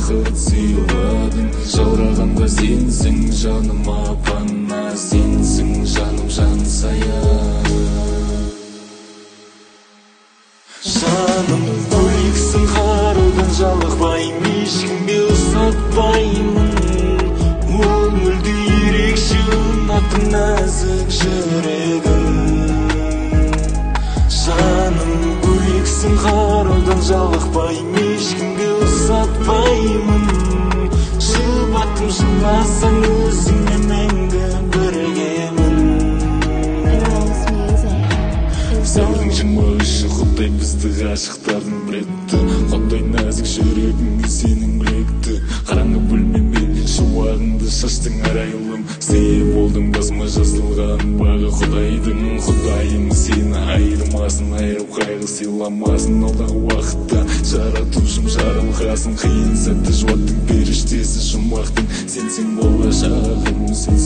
бақыт сыйладың. Жаурағанда сенсің, жаныма пана сенсің, жаным жан сая. Жаным бөлексің, қарудан жалықпаймын, ешкімге ұсатпаймын. Ол мүлде ерекше, ұнатым нәзік жүрегім. Жаным бөлексің, қарудан жалықпаймын, ешкімге ұсатпаймын. Жұбаттым, жыласаң өзіңе мәңгі біргемін. Сәуірдің 23-і құдай бізді ғашықтардың біретті. Қандай нәзік жүрегіңе сенің білекті. Қараңғы бөлмемен шуағыңды шаштың арайлым. Сый болдың басыма жазылған бағы Құдайдың. Құдайым сені айырмасын, айырып қайғы сыйламасын. Алдағы уақытта жаратушым жарылғасын. Қиын сәтті жуаттың періштесі жұмақтың. Сенсің болашағым, сенсің